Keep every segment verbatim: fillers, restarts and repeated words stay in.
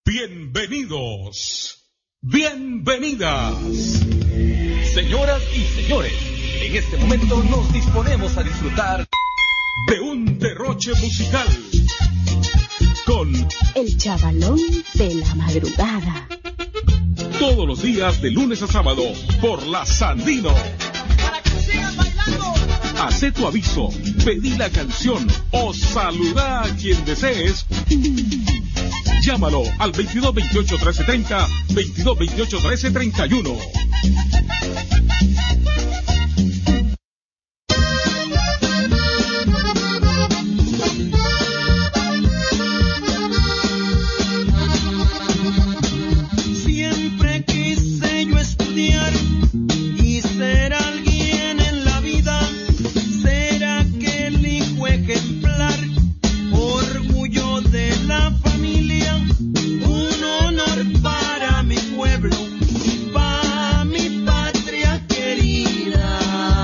Bienvenidos, bienvenidas. Señoras y señores, en este momento nos disponemos a disfrutar de un derroche musical con el chavalón de la madrugada. Todos los días de lunes a sábado por la Sandino. Para que sigan bailando. Hacé tu aviso, pedí la canción o saluda a quien desees. Llámalo al veintidós veintiocho trece treinta, veintidós veintiocho trece treinta y uno. Siempre quise yo estudiar y ser alguien en la vida, ser aquel hijo ejemplar, orgullo de la familia, un honor para mi pueblo, para mi patria querida.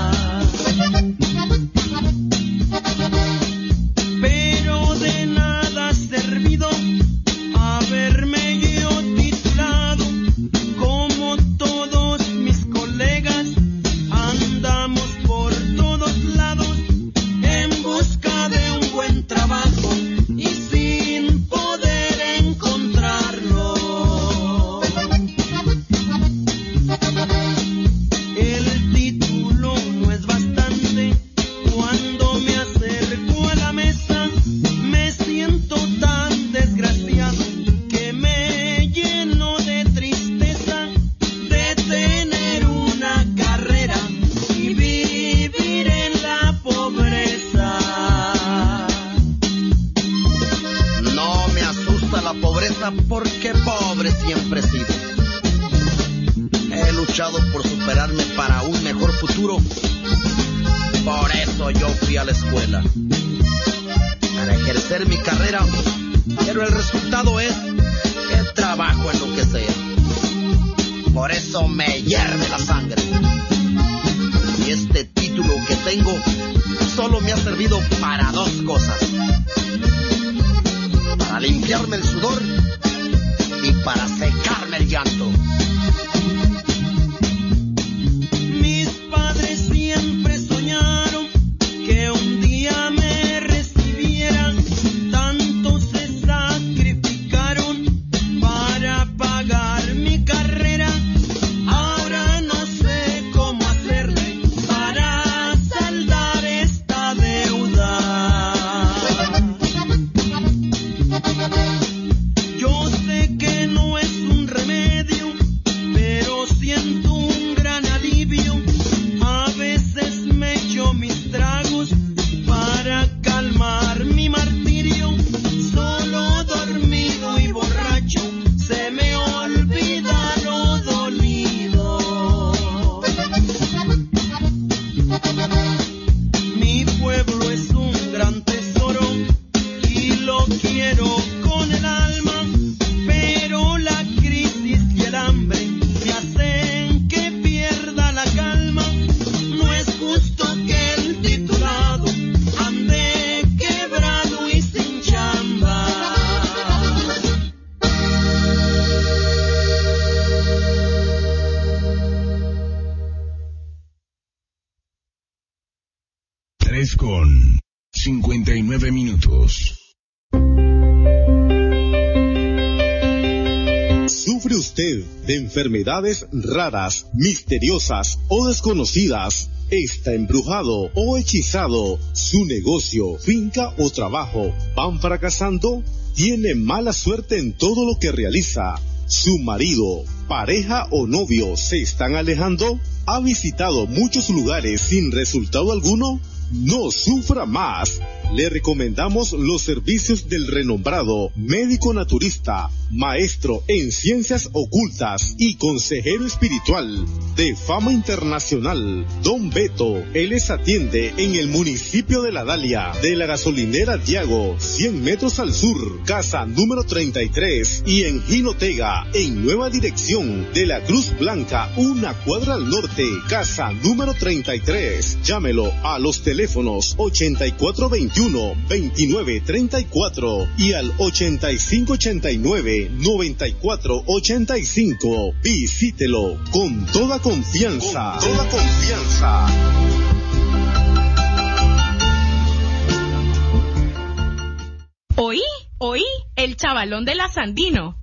Pero de nada ha servido haberme yo titulado, como todos mis colegas, andamos por todos lados en busca de un buen trabajo y sin poder encontrarlo. El título no es bastante, cuando me acerco a la mesa me siento tan desgraciado que me lleno de tristeza de tener una carrera y vivir en la pobreza. No me asusta la pobreza porque pobre siempre he sido. He luchado por superarme para un mejor futuro. Por eso yo fui a la escuela, para ejercer mi carrera, pero el resultado es que trabajo en lo que sea. Por eso me hierve la sangre. Y este título que tengo solo me ha servido para dos cosas: para limpiarme el sudor y para secarme el llanto. Mis padres siempre soñaron que un día me recibieran, tanto se sacrificaron para pagar mi carrera. Ahora no sé cómo hacerle para saldar esta deuda. Yo sé que no es un remedio, pero siento un gran alivio. A veces me echo mis tragos para calmar mi martirio. Solo dormido y borracho se me olvida lo dolido. Mi pueblo es un gran tesoro y lo quiero con el alma, pero la crisis y el hambre me hacen que pierda la calma. No es justo que el titulado ande quebrado y sin chamba. Tres con cincuenta y nueve minutos. ¿Sufre usted de enfermedades raras, misteriosas o desconocidas? ¿Está embrujado o hechizado? ¿Su negocio, finca o trabajo van fracasando? ¿Tiene mala suerte en todo lo que realiza? ¿Su marido, pareja o novio se están alejando? ¿Ha visitado muchos lugares sin resultado alguno? No sufra más. Le recomendamos los servicios del renombrado médico naturista, maestro en ciencias ocultas y consejero espiritual de fama internacional, Don Beto. Él les atiende en el municipio de La Dalia, de la gasolinera Diago, cien metros al sur, casa número treinta y tres, y en Jinotega, en nueva dirección de la Cruz Blanca, una cuadra al norte, casa número treinta y tres. Llámelo a los teléfonos ochenta y cuatro veintiocho veintiuno, veintinueve, treinta y cuatro y al ochenta y cinco ochenta y nueve, noventa y cuatro ochenta y cinco. Visítelo con toda confianza. Con toda confianza. Oí, oí, el chavalón de la Sandino.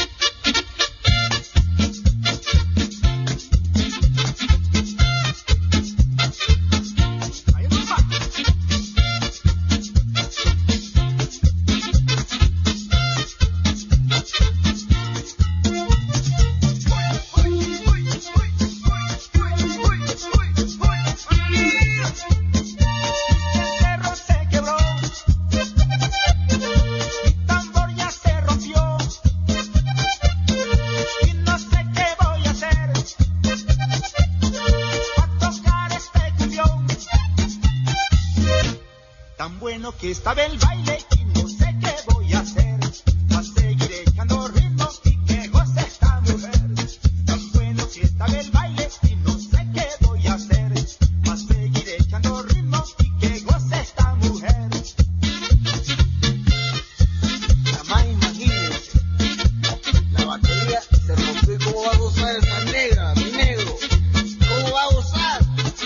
Que estaba el baile y no sé qué voy a hacer. Va a seguir echando ritmo y que goce esta mujer. Tan bueno que estaba el baile y no sé qué voy a hacer. Va a seguir echando ritmo y que goce esta mujer. Nada más imagínense, la batería se rompió y cómo va a gozar esa negra, mi negro. ¿Cómo va a gozar?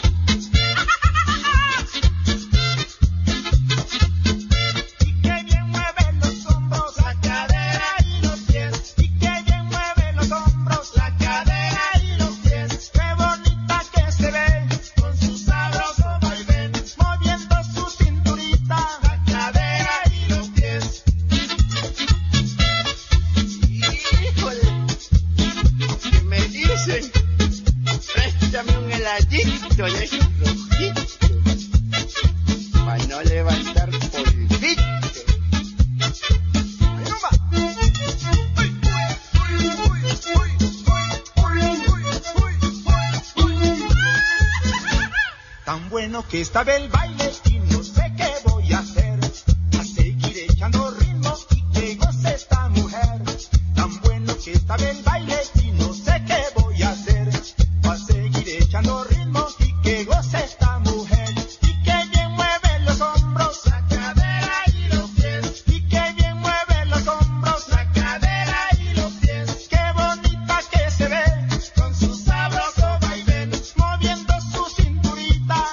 Que estaba el baile y no sé qué voy a hacer. A seguir echando ritmo y que goce esta mujer. Tan bueno que estaba el baile y no sé qué voy a hacer. A seguir echando ritmo y que goce esta mujer. Y que bien mueve los hombros, la cadera y los pies. Y que bien mueve los hombros, la cadera y los pies. Qué bonita que se ve con su sabroso vaivén, moviendo su cinturita.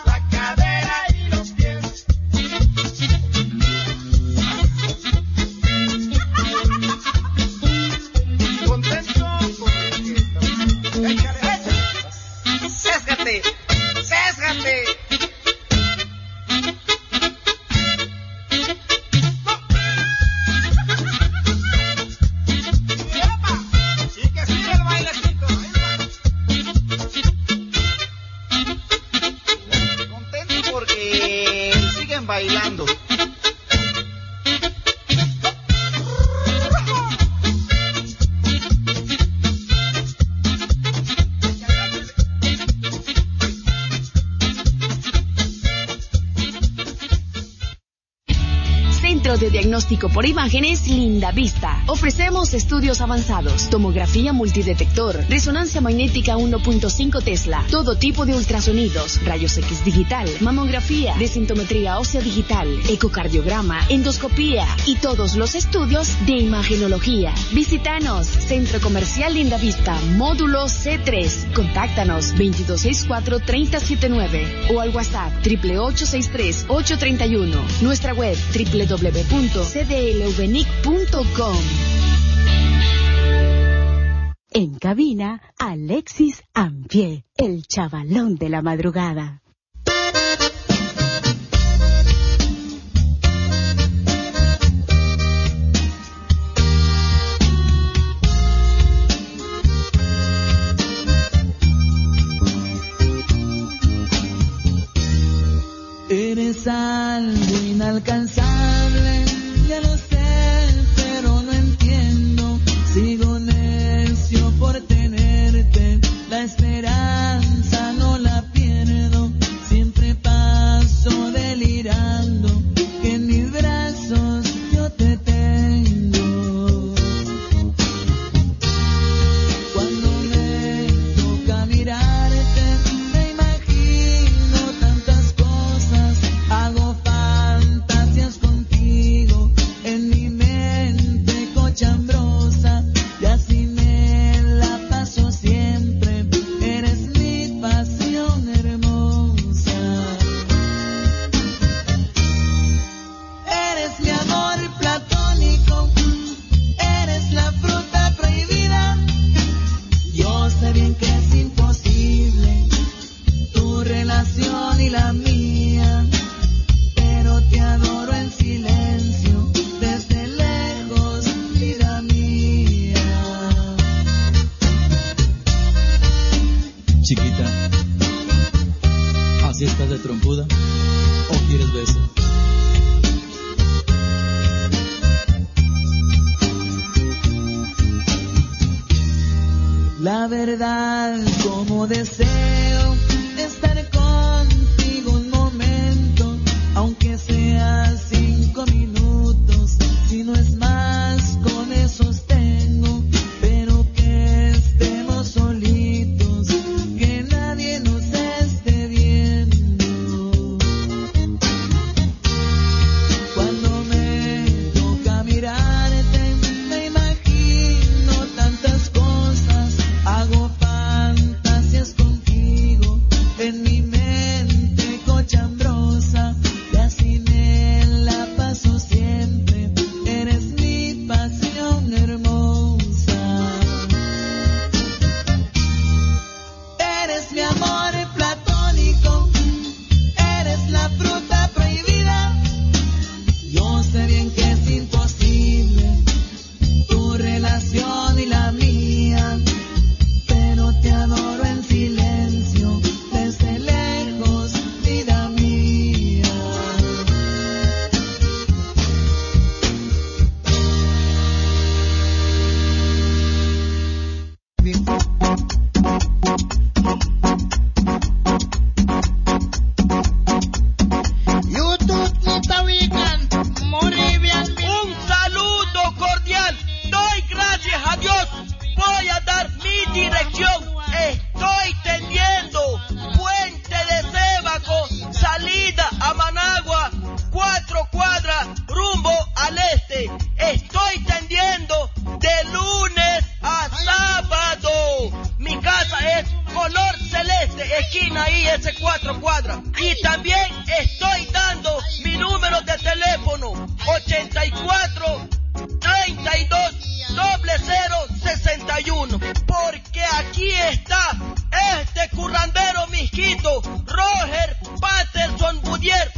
Bailando. Centro de Diagnóstico por Imágenes Linda Vista. Ofrecemos estudios avanzados, tomografía multidetector, resonancia magnética uno punto cinco Tesla, todo tipo de ultrasonidos, rayos X digital, mamografía, densitometría ósea digital, ecocardiograma, endoscopía y todos los estudios de imagenología. Visítanos, Centro Comercial Linda Vista, módulo C tres. Contáctanos veintidós sesenta y cuatro, treinta setenta y nueve o al WhatsApp triple ocho seis tres, ocho tres uno. Nuestra web doble u doble u doble u punto c d l v n i c punto com. En cabina, Alexis Ampié, el chavalón de la madrugada. Eres algo inalcanzable, ya lo sé, pero no entiendo. Sigo necio por tenerte, la esperanza no la pierdo. trompuda o quieres beso? La verdad, como deseo estar contigo un momento, aunque sea cinco minutos, si no es más, con esos tengo, pero que estemos solitos, que nadie nos esté viendo. Cuando me toca mirarte, me imagino tantas cosas, hago fantasías contigo en mi mente cochambrosa, y así me la paso siempre. Eres mi pasión hermosa, eres mi amor platónico, eres la fruta prohibida. Yo sé bien que es imposible tu relación y la mía, pero te adoro en silencio, desde lejos, vida mía. YouTube está ubican, muy bien. Un saludo cordial, doy gracias a Dios, voy a dar mi dirección. Estoy tendiendo Puente de Sébaco, salida a Managua, cuatro cuadras, rumbo al este. Estoy tendiendo de lunes a sábado. Mi casa es color celeste, esquina I S cuatro cuadras. Y también estoy dando mi número de teléfono, ochenta y cuatro, treinta y dos, cero cero, sesenta y uno. Porque aquí está este currandero misquito, Roger Patterson Budier.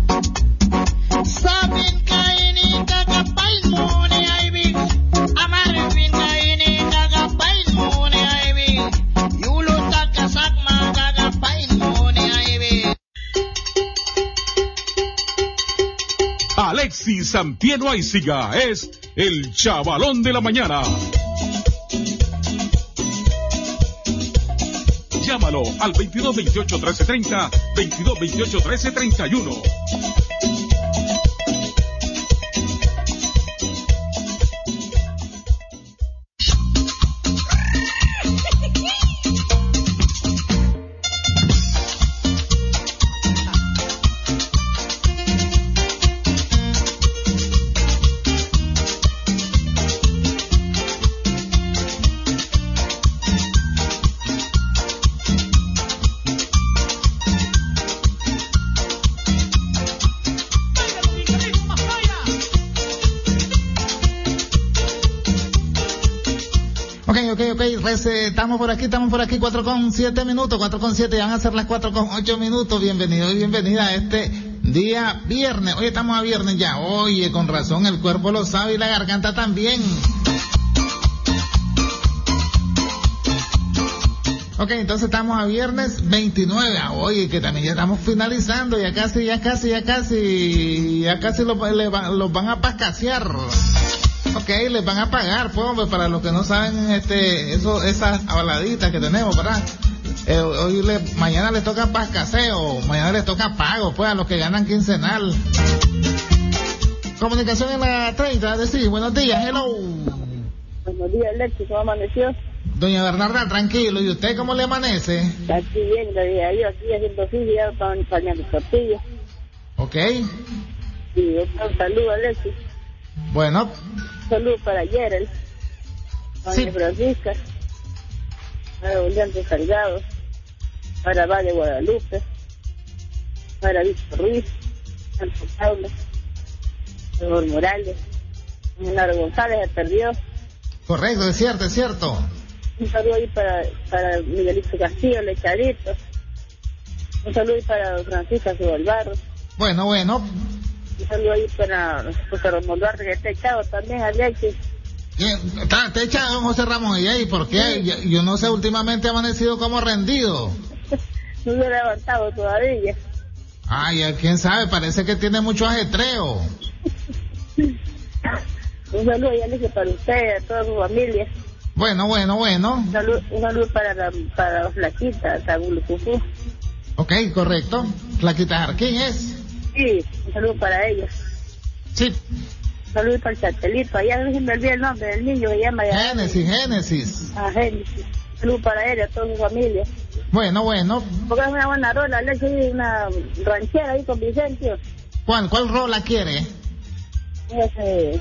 Saben kaini kagapay mo ni Ivy, amarvin kaini kagapay mo ni Ivy, yulo takasakma kagapay mo ni Ivy. Alexis Sampieno Aiziga es el chavalón de la mañana. Llámalo al veintidós veintiocho trece treinta, veintidós veintiocho trece treinta y uno. Ok, ok, ok, Rece, estamos por aquí, estamos por aquí, cuatro con siete minutos, cuatro con siete, van a ser las cuatro con ocho minutos. Bienvenido y bienvenida a este día viernes. Hoy estamos a viernes ya, oye, con razón, el cuerpo lo sabe y la garganta también. Ok, entonces estamos a viernes veintinueve, oye, que también ya estamos finalizando, ya casi, ya casi, ya casi, ya casi los, los van a pascasear. Ok, les van a pagar, pues, hombre, para los que no saben, este, eso, esas baladitas que tenemos, ¿verdad? Eh, hoy le, mañana les toca pascaseo, mañana les toca pago, pues, a los que ganan quincenal. Comunicación en la treinta, decir, buenos días, hello. Buenos días, Alexis, ¿cómo amaneció? Doña Bernarda, tranquilo, ¿y usted cómo le amanece? Aquí bien, gracias a Dios, aquí haciendo oficio, ya pañando tortillas. Ok. Y un saludo, Alexis. Bueno. Un saludo para Gerald, para sí. Francisca, para Julián Salgado, para Valle Guadalupe, para Víctor Ruiz, Santo Pablo, Mejor Morales, Leonardo González se perdió. Correcto, es cierto, es cierto. Un saludo ahí para, para Miguelito Castillo, Lechadito. Un saludo ahí para Francisca Subalbarro. Bueno, bueno. Un saludo ahí para José Ramón Duarte, que está echado también, Alexis. Está, está echado José Ramón, ¿y ahí por qué? Sí. Yo, yo no sé, últimamente ha amanecido como rendido. No se ha levantado todavía. Ay, quién sabe, parece que tiene mucho ajetreo. Un saludo ya le dije para usted, a toda su familia. Bueno, bueno, bueno. Un saludo, un saludo para la, para la flaquita, Tabulucucú. Ok, correcto. Flaquita Jarquín es. Sí, un saludo para ellos. Sí. Un saludo para el Chatelito, allá no se me olvida el nombre del niño que llama ya. Génesis, Génesis. Ah, Génesis. Un saludo para él, a toda su familia. Bueno, bueno. Porque es una buena rola, le hice una ranchera ahí con Vicente. ¿Cuál, cuál rola quiere? Ese...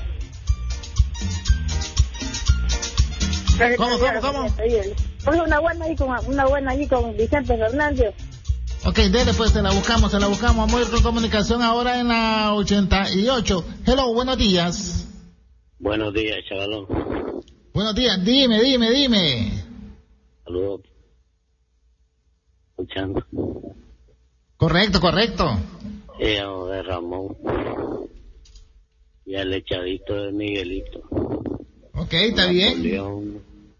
¿Cómo, cómo, cómo? Pues una buena ahí con, una buena ahí con Vicente Fernández. Ok, dele pues, se la buscamos, se la buscamos. Vamos a ir con comunicación ahora en la ochenta y ocho. Hello, buenos días. Buenos días, chavalón. Buenos días, dime, dime, dime. Saludos. Escuchando. Correcto, correcto. Eh, de Ramón. Y el echadito de Miguelito. Ok, está bien. León.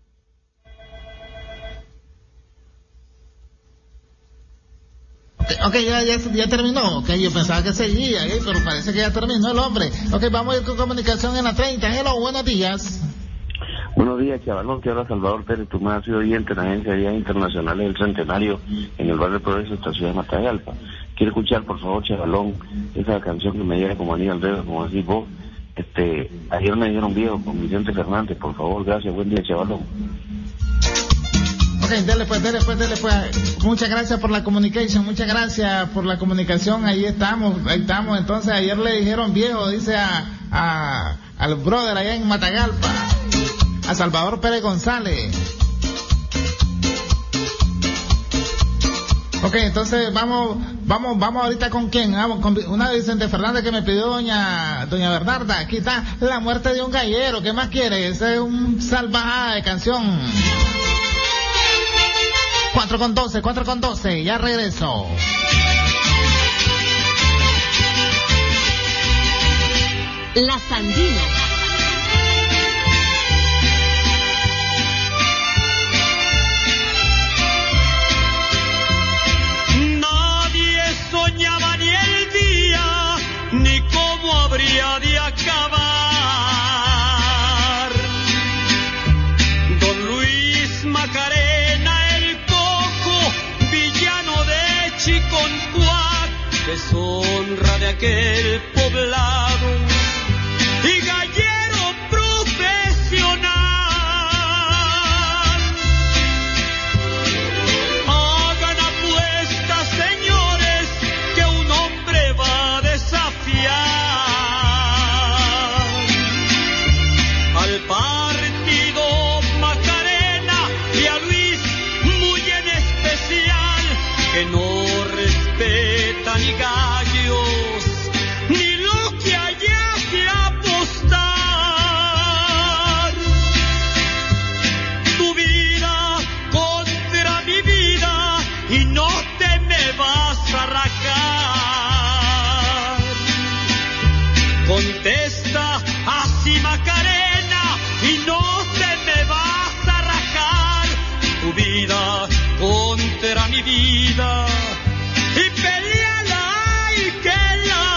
Okay, ok, ya, ya, ya terminó. Ok, yo pensaba que seguía, ¿eh? Pero parece que ya terminó el hombre. Ok, vamos a ir con comunicación en la treinta. Hello, buenos días. Buenos días, chavalón. Te habla Salvador Pérez. Tú me has sido oyente en la Agencia de Días Internacionales del Centenario en el barrio Progreso, esta ciudad de Matagalpa. Quiero escuchar, por favor, chavalón, esa canción que me llega como anillo al dedo, como decís vos. Este, ayer me dieron viejo con Vicente Fernández, por favor, gracias, buen día, chavalón. Ok, dele pues, dele pues, dele pues. Muchas gracias por la comunicación, muchas gracias por la comunicación, ahí estamos, ahí estamos. Entonces ayer le dijeron viejo, dice a, a al brother allá en Matagalpa, a Salvador Pérez González. Ok, entonces vamos, vamos, vamos ahorita con quién, vamos con una de Vicente Fernández que me pidió doña, doña Bernarda. Aquí está La muerte de un gallero. ¿Qué más quiere? Ese es un salvajada de canción. Cuatro con doce, cuatro con doce, ya regreso. La Sandina. Soñaba ni el día, ni cómo habría de acabar. Don Luis Macarena, el cojo, villano de Chiconcuac, deshonra de aquel poblado, y gallero profesional. Hagan apuestas, señores, que un hombre va a desafiar al partido Macarena y a Luis muy en especial, que no respeta ni gallos ni lo que haya que apostar. Tu vida contra mi vida y no te me vas a rajar. Contesta así, Macarena, y no te me vas a rajar. Tu vida contra mi vida y peleala y que la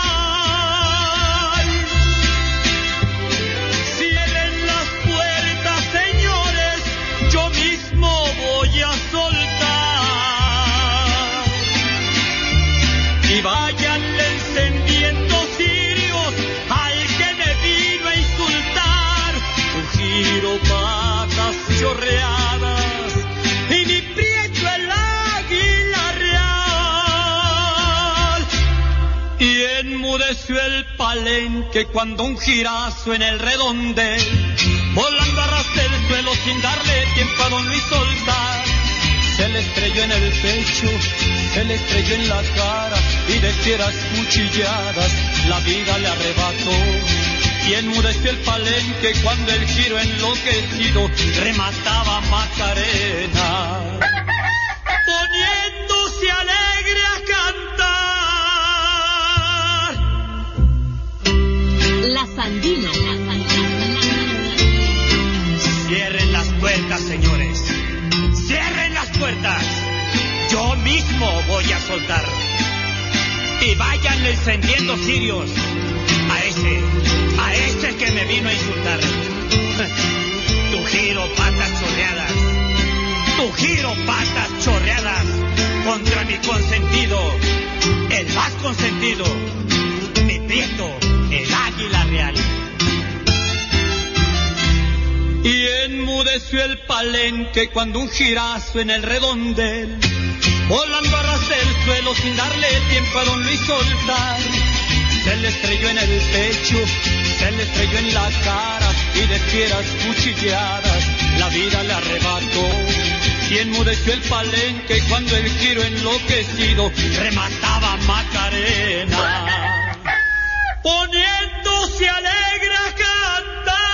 cierren las puertas, señores, yo mismo voy a soltar. Y váyanle encendiendo cirios al que me vino a insultar. Un giro, patas chorreadas y mi prieto el águila real. Y enmudeció el palenque cuando un girazo en el redondel, volando a ras del suelo sin darle tiempo a don Luis soltar, se le estrelló en el pecho, se le estrelló en la cara, y de fieras cuchilladas la vida le arrebató. Y enmudeció el palenque cuando el giro enloquecido remataba a Macarena, poniéndose alegre a cantar. La Sandina. Cierren las puertas, señores. Cierren las puertas. Yo mismo voy a soltar. y vayan encendiendo cirios a ese, a ese que me vino a insultar. Tu giro patas chorreadas, tu giro patas chorreadas contra mi consentido, el más consentido, mi prieto, el águila real. Y enmudeció el palenque cuando un girazo en el redondel, volando a ras del suelo sin darle tiempo a don Luis soltar, se le estrelló en el pecho, se le estrelló en la cara, y de fieras cuchilladas la vida le arrebató. Y enmudeció el palenque cuando el giro enloquecido remataba a Macarena, poniéndose alegre a cantar.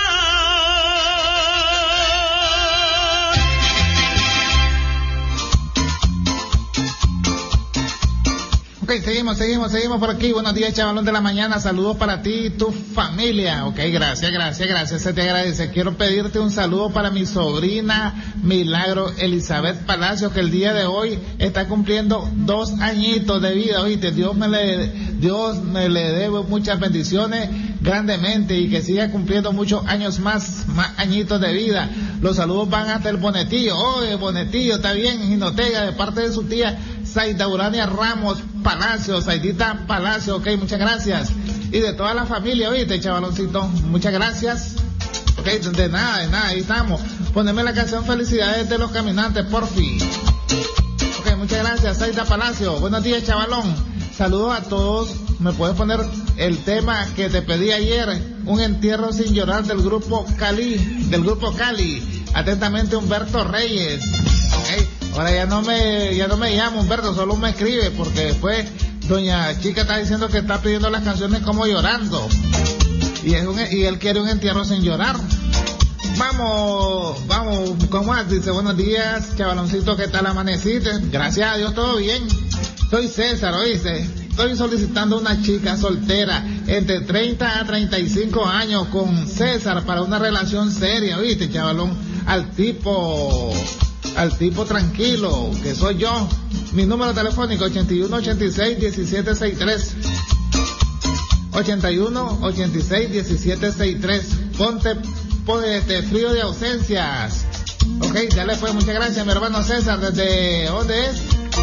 Ok, seguimos, seguimos, seguimos por aquí. Buenos días, chavalón de la mañana. Saludos para ti y tu familia. Ok, gracias, gracias, gracias. Se te agradece. Quiero pedirte un saludo para mi sobrina Milagro Elizabeth Palacio, que el día de hoy está cumpliendo dos añitos de vida. Oíste, Dios me le, Dios me le debe muchas bendiciones grandemente y que siga cumpliendo muchos años más, más añitos de vida. Los saludos van hasta el Bonetillo. Oye, Bonetillo, está bien, Jinotega, de parte de su tía Saida Urania Ramos Palacio, Saidita Palacio, ok, muchas gracias. Y de toda la familia, oíste, chavaloncito, muchas gracias. Ok, de nada, de nada, ahí estamos. Poneme la canción Felicidades de los Caminantes, porfi. Ok, muchas gracias, Saida Palacio. Buenos días, chavalón. Saludos a todos. ¿Me puedes poner el tema que te pedí ayer? Un entierro sin llorar del grupo Cali, del grupo Cali. Atentamente, Humberto Reyes. Ok. Ahora ya no me, ya no me llama Humberto, solo me escribe, porque después doña Chica está diciendo que está pidiendo las canciones como llorando. Y es un, y él quiere un entierro sin llorar. Vamos, vamos, ¿cómo es? Dice, buenos días, chavaloncito, ¿qué tal amaneciste? Gracias a Dios, todo bien. Soy César, ¿oíste? Estoy solicitando una chica soltera entre treinta a treinta y cinco años con César para una relación seria, ¿oíste, chavalón? Al tipo... al tipo tranquilo, que soy yo. Mi número telefónico ochenta y uno, ochenta y seis, diecisiete sesenta y tres. ochenta y uno, ochenta y seis, diecisiete sesenta y tres. Ponte, ponte frío de ausencias. Ok, ya le fue. Muchas gracias, mi hermano César. ¿Desde dónde es?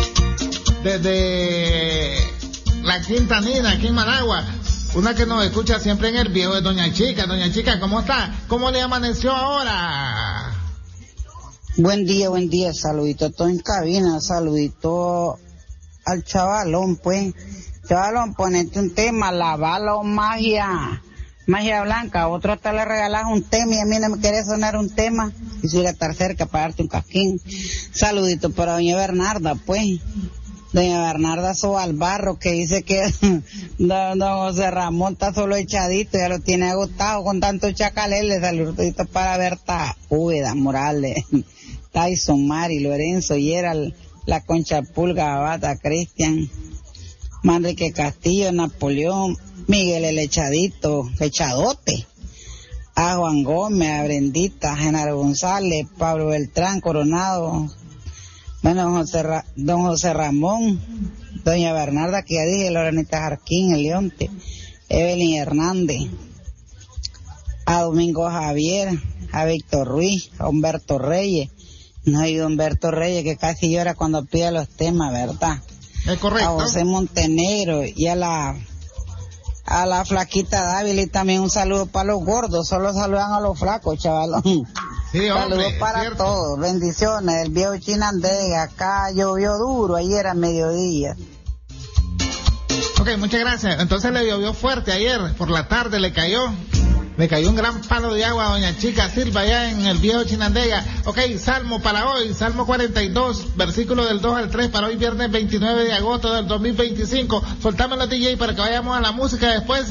Desde la Quintanina, aquí en Managua. Una que nos escucha siempre en el viejo es Doña Chica. Doña Chica, ¿cómo está? ¿Cómo le amaneció ahora? Buen día, buen día, saludito todo en cabina, saludito al chavalón, pues. Chavalón, ponete un tema, lavalo magia, magia blanca. Otro hasta le regalas un tema y a mí no me quiere sonar un tema. Y si voy a estar cerca para darte un casquín. Saludito para doña Bernarda, pues. Doña Bernarda Sobalbarro, que dice que don, don José Ramón está solo echadito, ya lo tiene agotado con tanto chacalele. Saludito para Berta Úbeda Morales, Tyson, Mari, Lorenzo, Yeral, La Concha Pulga, Abata, Cristian, Manrique Castillo, Napoleón, Miguel el Echadito, Echadote, a Juan Gómez, a Brendita, Genaro González, Pablo Beltrán, Coronado, bueno, don José, Ra- don José Ramón, doña Bernarda, que ya dije, Lorenita Jarquín, El Leonte, Evelyn Hernández, a Domingo Javier, a Víctor Ruiz, a Humberto Reyes. No, y Humberto Reyes que casi llora cuando pide los temas, ¿verdad? Es correcto. A José Montenegro y a la a la flaquita Dávila, y también un saludo para los gordos, solo saludan a los flacos, chavalón. Sí, saludos hombre, para cierto. todos, bendiciones, el viejo Chinandega, acá llovió duro ayer a mediodía. Ok, muchas gracias. Entonces le llovió fuerte ayer, por la tarde le cayó. Le cayó un gran palo de agua a doña Chica Silva allá en el viejo Chinandega. Ok, Salmo para hoy, Salmo cuarenta y dos, versículo del dos al tres, para hoy viernes veintinueve de agosto del dos mil veinticinco. Soltámelo, D J, para que vayamos a la música después.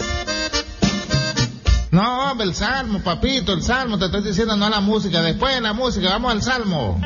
No, hombre, el Salmo, papito, el Salmo, te estoy diciendo, no a la música. Después de la música, vamos al Salmo.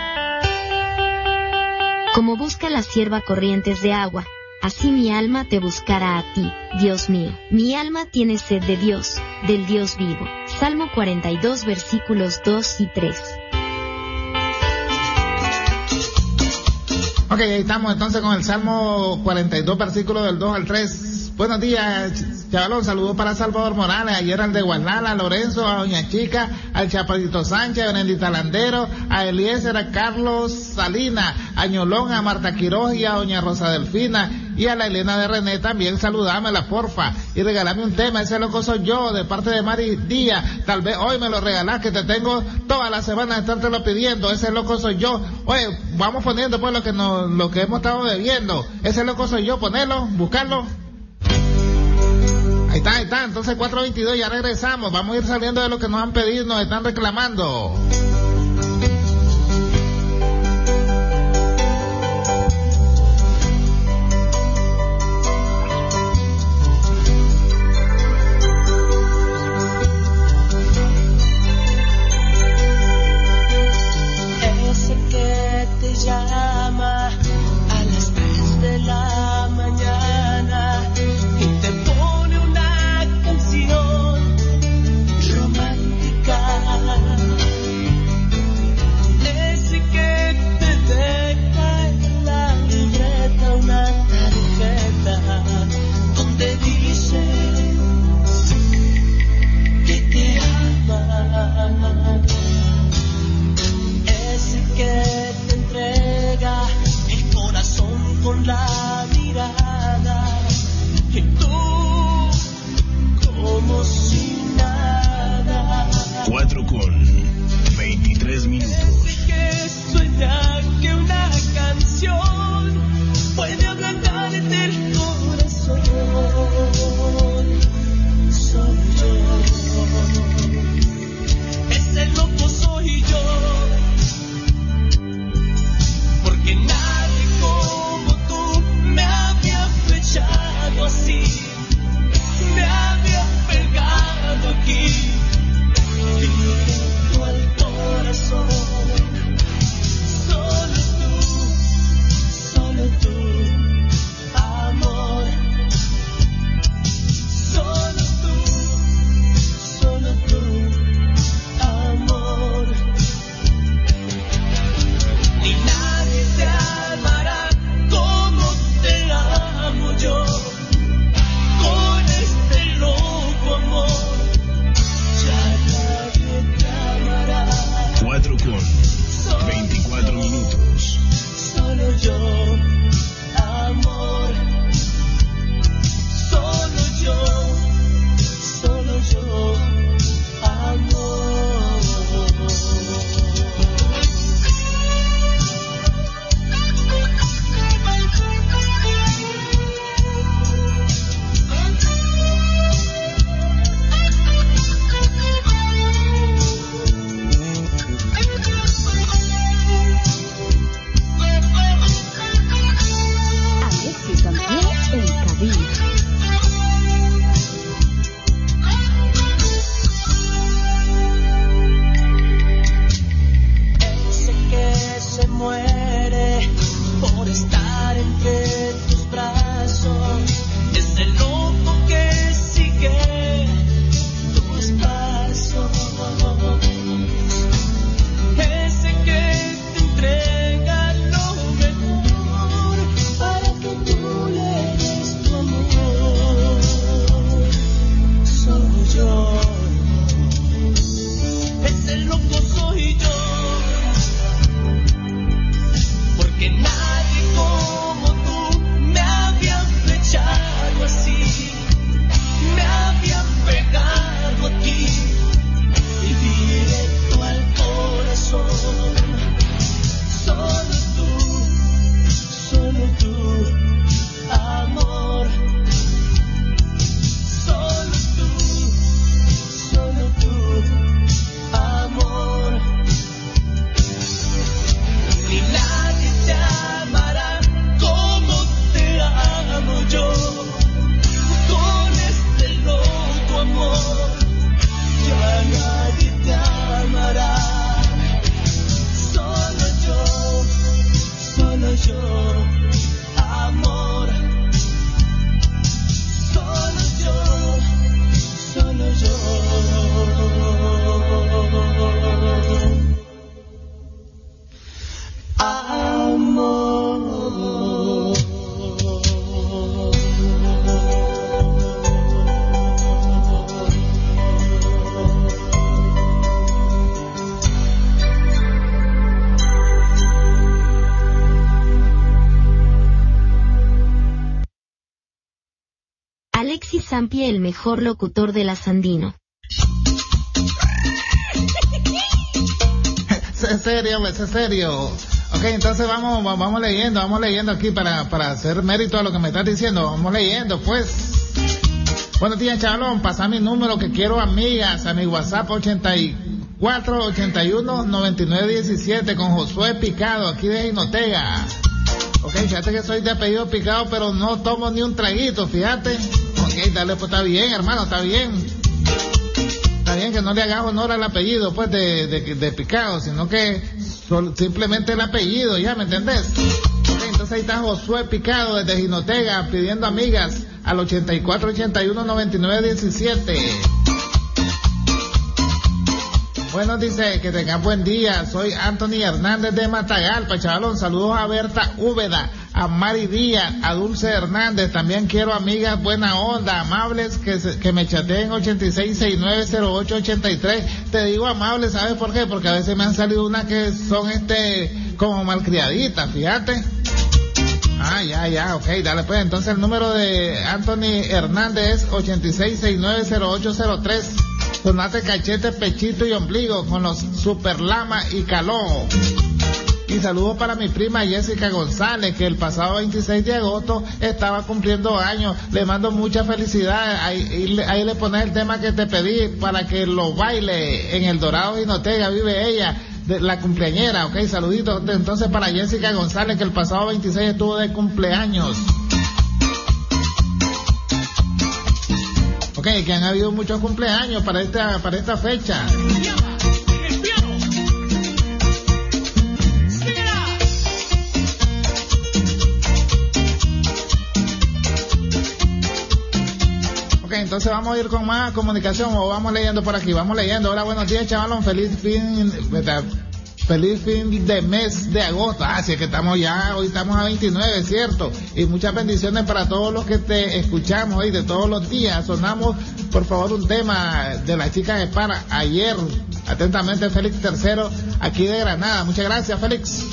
Como busca la sierva corrientes de agua, así mi alma te buscará a ti, Dios mío. Mi alma tiene sed de Dios, del Dios vivo. Salmo cuarenta y dos, versículos dos y tres. Ok, ahí estamos entonces con el Salmo cuarenta y dos, versículo del dos al tres. Buenos días, chavalón, saludos para Salvador Morales, ayer al de Guadalajara, a Lorenzo, a Doña Chica, al Chaparrito Sánchez, a Benedita Landero, a Eliezer, a Carlos Salina, a Ñolón, a Marta Quiroz y a Doña Rosa Delfina, y a la Elena de René también, saludámela porfa, y regálame un tema, ese loco soy yo, de parte de Mari Díaz, tal vez hoy me lo regalás, que te tengo toda la semana de estártelo pidiendo, ese loco soy yo. Oye, vamos poniendo pues lo que nos, lo que hemos estado bebiendo, ese loco soy yo, ponelo, buscarlo. Ahí está, ahí está, entonces cuatro veintidós, ya regresamos, vamos a ir saliendo de lo que nos han pedido, nos están reclamando. Ese que te llama a las tres de la mañana y te pone una canción romántica. Ampie, el mejor locutor de la Sandino. Es serio, es serio. Ok, entonces vamos, vamos leyendo, vamos leyendo aquí para, para hacer mérito a lo que me estás diciendo. Vamos leyendo, pues. Buenos días, Chavalón. Pasa mi número que quiero, amigas, a mi WhatsApp ochenta y cuatro ochenta y uno noventa y nueve diecisiete con Josué Picado, aquí de Jinotega. Ok, fíjate que soy de apellido Picado, pero no tomo ni un traguito, fíjate. Ok, dale, pues está bien, hermano, está bien. Está bien que no le hagas honor al apellido, pues, de, de, de Picado, sino que sol, simplemente el apellido, ¿ya me entendés? Ok, entonces ahí está Josué Picado desde Jinotega pidiendo amigas al ochenta y cuatro ochenta y uno noventa y nueve diecisiete. Bueno, dice que tengan buen día. Soy Anthony Hernández de Matagalpa, Chavalón. Saludos a Berta Úbeda, a Mari Díaz, a Dulce Hernández. También quiero amigas buena onda, amables, que, se, que me chateen ochenta y seis sesenta y nueve cero ocho ochenta y tres. Te digo amables, ¿sabes por qué? Porque a veces me han salido unas que son este como malcriaditas, fíjate. Ah, ya, ya, ok, dale pues. Entonces el número de Anthony Hernández es ochenta y seis sesenta y nueve cero ocho cero tres. Sonate cachete, pechito y ombligo con los Super Lama y Caló. Y saludos para mi prima Jessica González, que el pasado veintiséis de agosto estaba cumpliendo años. Le mando mucha felicidad. Ahí, ahí le pones el tema que te pedí para que lo baile en El Dorado Jinotega. Vive ella, de la cumpleañera. Ok, saluditos entonces para Jessica González, que el pasado veintiséis estuvo de cumpleaños. Ok, que han habido muchos cumpleaños para esta, para esta fecha. Ok, entonces vamos a ir con más comunicación o vamos leyendo por aquí, vamos leyendo. Hola, buenos días, Chavalón, feliz fin, feliz fin de mes de agosto. Ah, sí, es que estamos ya, hoy estamos a veintinueve, ¿cierto? Y muchas bendiciones para todos los que te escuchamos hoy de todos los días. Sonamos, por favor, un tema de las chicas de Para ayer. Atentamente, Félix Tercero, aquí de Granada. Muchas gracias, Félix.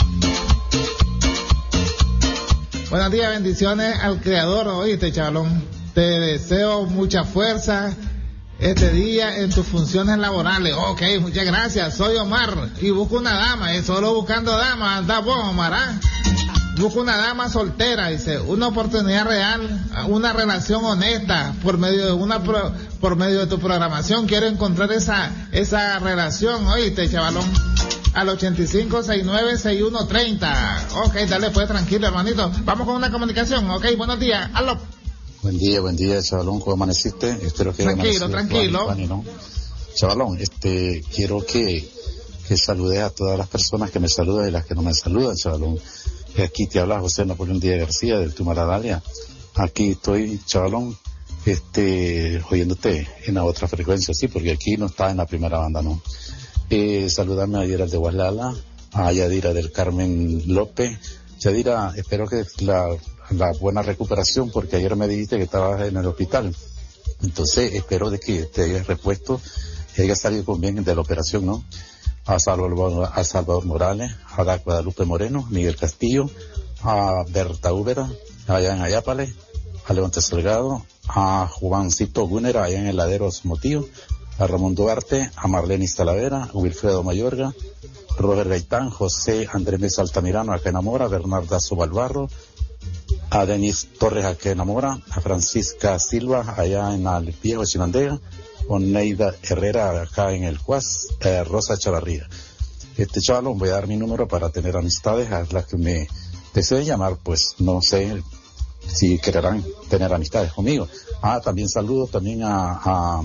Buenos días, bendiciones al Creador, oíste, Chavalón. Te deseo mucha fuerza este día en tus funciones laborales. Ok, muchas gracias. Soy Omar y busco una dama. Es solo buscando dama. Anda vos, Omar, ¿ah? Busco una dama soltera, dice. Una oportunidad real, una relación honesta por medio de una pro, por medio de tu programación. Quiero encontrar esa esa relación. Oíste, Chavalón. Al ochenta y cinco sesenta y nueve sesenta y uno treinta. Ok, dale pues, tranquilo, hermanito. Vamos con una comunicación. Ok, buenos días. Aló. Buen día, buen día, Chavalón, ¿cómo amaneciste? Espero que tranquilo, tranquilo. Juan, Juan, ¿no? Chavalón, este, quiero que, que saludes a todas las personas que me saludan y las que no me saludan, Chavalón. Aquí te habla José Napoleón Díaz García del Tumaradalia. Aquí estoy, Chavalón, este, oyéndote en la otra frecuencia, sí, porque aquí no está en la primera banda, ¿no? Eh, saludarme a Yadira de Guaslala, a Yadira del Carmen López. Yadira, espero que la la buena recuperación, porque ayer me dijiste que estabas en el hospital, entonces espero de que te hayas repuesto y hayas salido con bien de la operación, ¿no? A Salvador, a Salvador Morales, a Guadalupe Moreno, Miguel Castillo, a Berta Úbeda, allá en Ayápale, a Leonte Salgado, a Juancito Gunner, allá en el Ladero Somotío, a Ramón Duarte, a Marlene Talavera, a Wilfredo Mayorga, Robert Gaitán, José Andrés Mesa Altamirano, acá enamora, Bernardazo Balbarro, a Denis Torres, a que enamora, a Francisca Silva, allá en el Viejo Chinandega, con Neida Herrera, acá en el Juaz, eh, Rosa Chavarría. Este chavalón, voy a dar mi número para tener amistades a las que me deseen llamar, pues no sé si querrán tener amistades conmigo. Ah, también saludo también a, a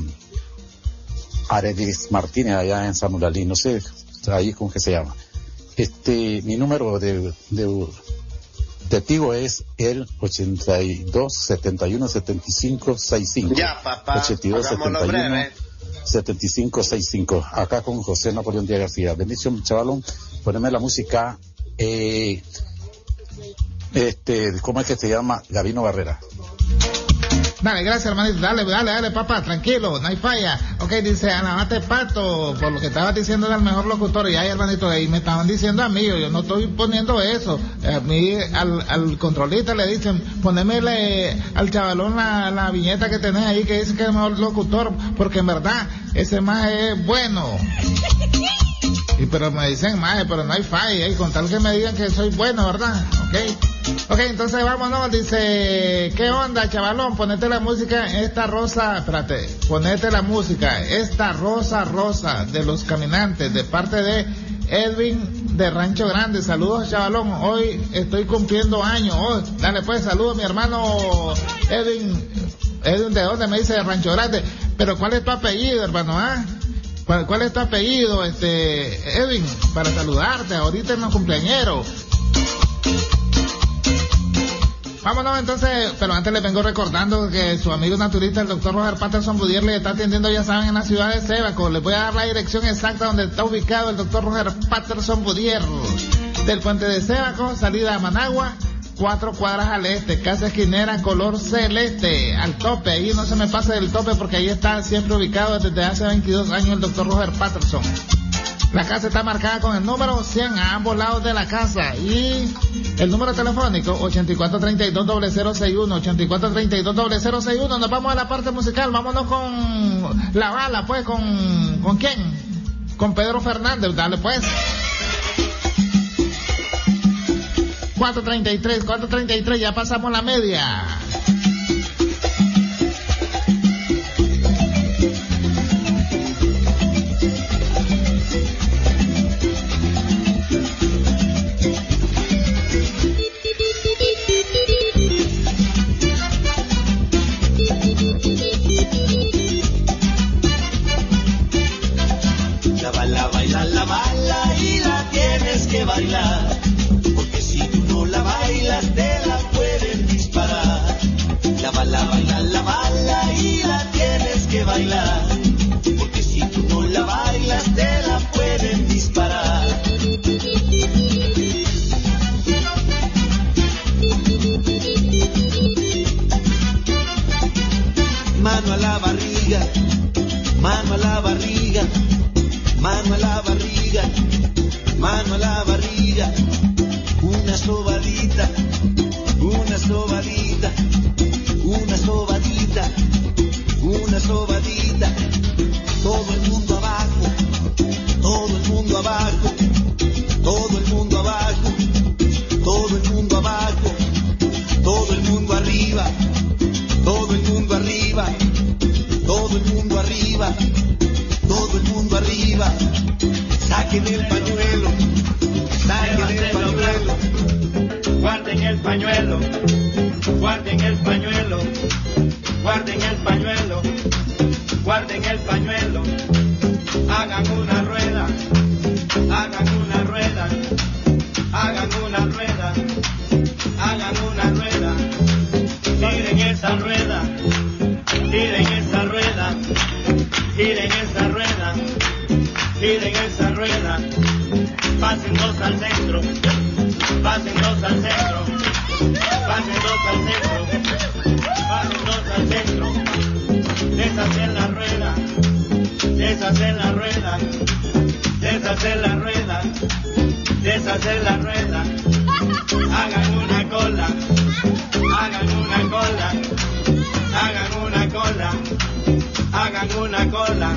Aredis Martínez, allá en Samuralí, no sé, ahí con qué se llama. Este, mi número de, de de Tigo es el ochenta y dos setenta y uno setenta y cinco sesenta y cinco. Ya, papá. ochenta y dos setenta y uno setenta y cinco sesenta y cinco. Acá con José Napoleón Díaz García. Bendición, chavalón. Poneme la música, eh, este, ¿cómo es que se llama? Gabino Barrera. Dale, gracias, hermanito. Dale, dale, dale, papá, tranquilo, no hay falla. Ok, dice, alabate Pato, por lo que estabas diciendo era el mejor locutor. Y ahí, hermanito, y me estaban diciendo a mí, yo no estoy poniendo eso. A mí, al, al controlista le dicen, ponémele al chavalón la, la viñeta que tenés ahí que dice que es el mejor locutor, porque en verdad, ese más es bueno. Y pero me dicen, maje, pero no hay falla, y con tal que me digan que soy bueno, ¿verdad? Ok. Ok, entonces vámonos, dice, ¿qué onda, chavalón? Ponete la música, esta rosa, espérate, ponete la música, esta rosa rosa de los caminantes, de parte de Edwin de Rancho Grande. Saludos, chavalón, hoy estoy cumpliendo años. Oh, dale pues, saludos, mi hermano Edwin. Edwin, ¿de dónde? Me dice de Rancho Grande. Pero ¿cuál es tu apellido, hermano? ¿Ah? ¿Cuál, ¿Cuál es tu apellido, este, Edwin? Para saludarte, ahorita en los cumpleañeros. Vámonos entonces, pero antes les vengo recordando que su amigo naturista, el doctor Roger Patterson Budier, le está atendiendo, ya saben, en la ciudad de Sébaco. Les voy a dar la dirección exacta donde está ubicado el doctor Roger Patterson Budier. Del puente de Sébaco, salida a Managua, cuatro cuadras al este, casa esquinera color celeste, al tope. Ahí no se me pase del tope porque ahí está siempre ubicado desde hace veintidós años el doctor Roger Patterson. La casa está marcada con el número cien a ambos lados de la casa y el número telefónico ochenta y cuatro treinta y dos cero cero sesenta y uno, ochenta y cuatro treinta y dos cero cero sesenta y uno. Nos vamos a la parte musical, vámonos con la bala, pues, con ¿con quién? Con Pedro Fernández, dale pues. cuatro treinta y tres, cuatro treinta y tres, ya pasamos la media. Bailar, porque si tú no la bailas te la pueden disparar. La bala, baila la bala y la tienes que bailar, porque si tú no la bailas te la pueden disparar. Mano a la barriga, mano a la barriga, mano a la barriga, mano a la barriga, una sobadita, una sobadita, una sobadita, una sobadita, todo el mundo abajo, todo el mundo abajo, todo el mundo abajo, todo el mundo abajo, todo el mundo arriba, todo el mundo arriba, todo el mundo arriba, todo el mundo arriba. Saquen el pañuelo, saquen el pañuelo, guarden el pañuelo, guarden el pañuelo, guarden el pañuelo, guarden el pañuelo, hagan una rueda, hagan una rueda, hagan una rueda, hagan una rueda, tiren esa rueda, tiren esa rueda, tiren esa rueda. Giren esa rueda, pasen dos al centro, pasen dos al centro, pasen dos al centro, pasen dos al centro, deshacen la rueda, deshacen la rueda, deshacen la rueda, deshacen la rueda, hagan una cola, hagan una cola, hagan una cola, hagan una cola.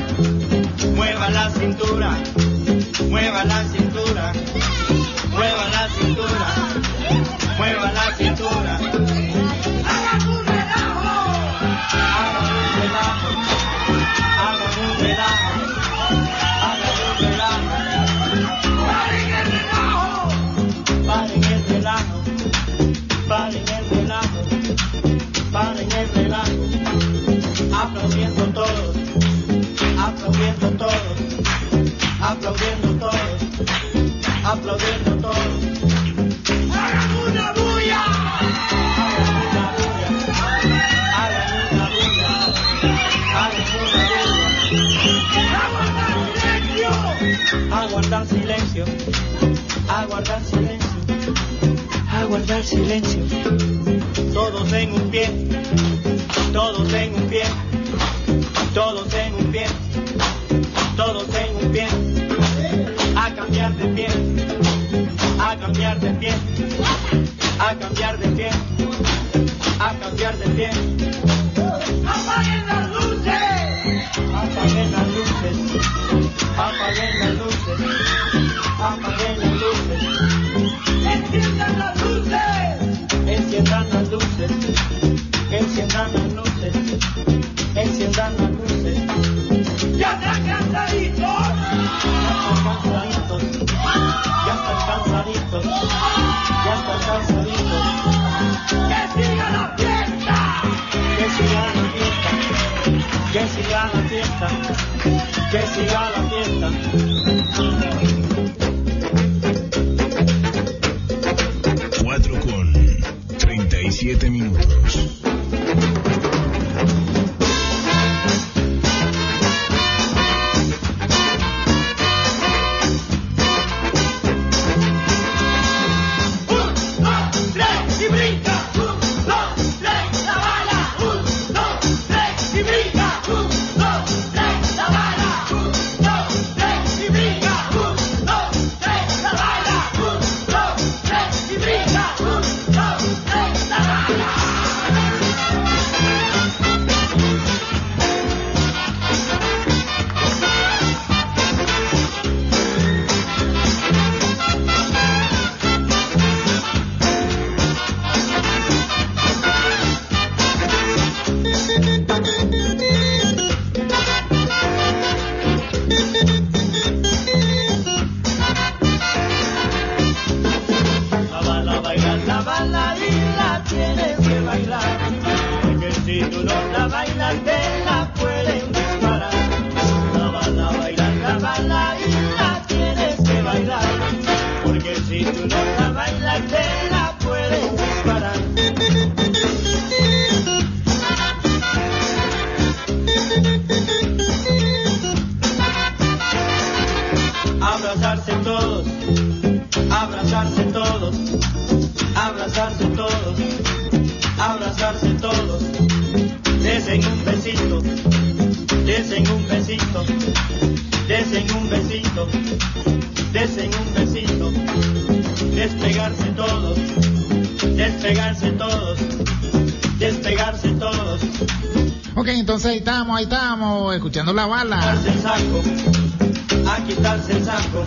Mueva la cintura, mueva la cintura, mueva la cintura, mueva la cintura. Hagan un relajo, hagan un relajo, hagan un relajo, hagan un relajo. Paren el relajo, paren el relajo, paren el relajo, paren el relajo. Aplaudiendo todos. Aplaudiendo todos, aplaudiendo todos, aplaudiendo todos. ¡Hagan una bulla! ¡Hagan una bulla! ¡Hagan una bulla! ¡Hagan una bulla! ¡Aguardar silencio! ¡Aguardar silencio! ¡Aguardar silencio! Todos en un pie, todos en un pie, todos en un pie, todos en un pie, a cambiar de pie, a cambiar de pie, a cambiar de pie, a cambiar de pie. ¡Apaguen las luces! ¡Apaguen las luces! ¡Apaguen las luces! ¡Apaguen las luces! ¡Enciendan las luces! ¡Enciendan las luces! ¡Enciendan las luces! ¡Enciendan las luces! ¡Ya están cansaditos! ¡Ya están cansaditos! ¡Ya están cansaditos! ¡Ya están cansaditos! ¡Que siga la fiesta! ¡Que siga la fiesta! ¡Que siga la fiesta! ¡Que siga la fiesta! Cuatro con treinta y siete minutos. Abrazarse todos, abrazarse todos, abrazarse todos, abrazarse todos, desen un besito, desen un besito, desen un besito, desen un besito, despegarse todos, despegarse todos, despegarse todos. Ok, entonces ahí estamos, ahí estamos, escuchando la bala. Quitarse el saco, a quitarse el saco,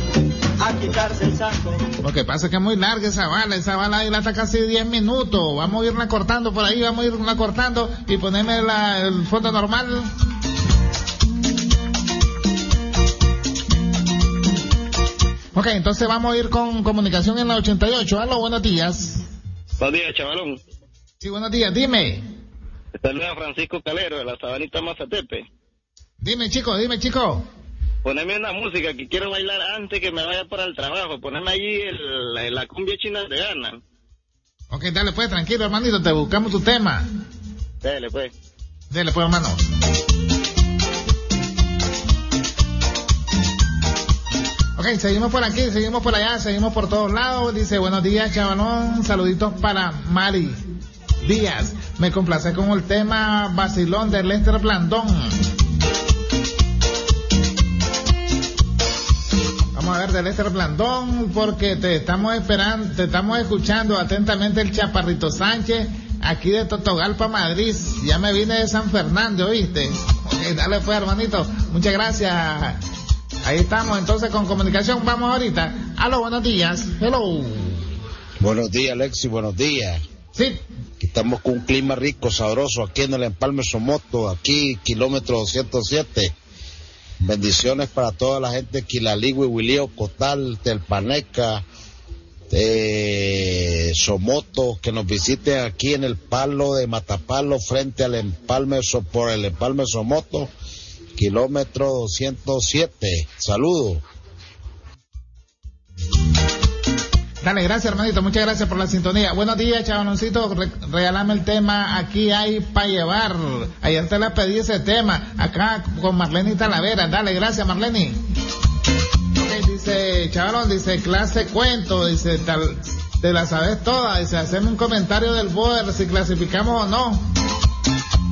a quitarse el saco. Lo que pasa es que es muy larga esa bala, esa bala ahí la está casi diez minutos. Vamos a irla cortando por ahí, vamos a irla cortando y ponerme la, el fondo normal. Ok, entonces vamos a ir con comunicación en la ochenta y ocho. Aló, buenos días. Buenos días, chavalón. Sí, buenos días, dime. Saluda a Francisco Calero de la Sabanita Mazatepe. Dime, chico, dime, chico. Poneme una música que quiero bailar antes que me vaya para el trabajo. Poneme allí el, la, la cumbia china de Gana. Ok, dale pues, tranquilo, hermanito, te buscamos tu tema. Dale pues. Dale pues, hermano. Ok, seguimos por aquí, seguimos por allá, seguimos por todos lados. Dice, buenos días, chavalón. Saluditos para Mari Díaz. Me complace con el tema Vacilón de Lester Blandón. Vamos a ver de Lester Blandón, porque te estamos esperando, te estamos escuchando atentamente el Chaparrito Sánchez, aquí de Totogalpa, Madrid. Ya me vine de San Fernando, ¿oíste? Ok, dale pues, hermanito. Muchas gracias. Ahí estamos entonces con comunicación. Vamos ahorita. Aló, buenos días. Hello. Buenos días, Alexi, buenos días. Sí. Aquí estamos con un clima rico, sabroso, aquí en el Empalme Somoto, aquí kilómetro doscientos siete. Bendiciones para toda la gente de Quilaligüe, Huilío, Cotal, Telpaneca, eh, Somoto, que nos visiten aquí en el Palo de Matapalo, frente al Empalme, por el Empalme Somoto, kilómetro doscientos siete. Saludos. Dale, gracias, hermanito, muchas gracias por la sintonía. Buenos días, chavaloncito, Re regálame el tema, aquí hay para llevar. Ayer te la pedí ese tema, acá con Marlene Talavera. Dale, gracias, Marlene. Ok, dice, chavalón, dice, clase cuento, dice, tal, te la sabes toda, dice, haceme un comentario del boer, si clasificamos o no.